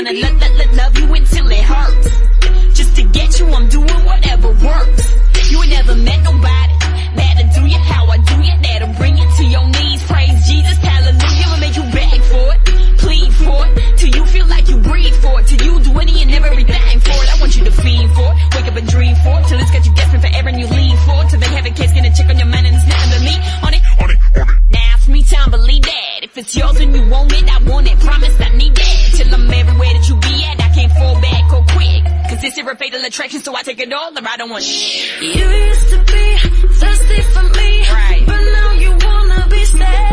wanna love you until it hurts. Just to get you, I'm doing whatever works. You ain't never met nobody that'll do you how I do you, that'll bring you to your knees. Praise Jesus, hallelujah, will make you beg for it, plead for it, till you feel like you breathe for it, till you do any and everything for it. I want you to feed for it, wake up and dream for it, till it's got you gasping for air and you lean for it, till they have a case, gonna check on your mind and it's nothing but me on it. Now it's me time, believe that. If it's yours and you want it, I want it, promise I need that. Till I'm everywhere that you be at, I can't fall back or quick, cause this here a fatal attraction, so I take it all or I don't want shit. You used to be thirsty for me, right, but now you wanna be sad.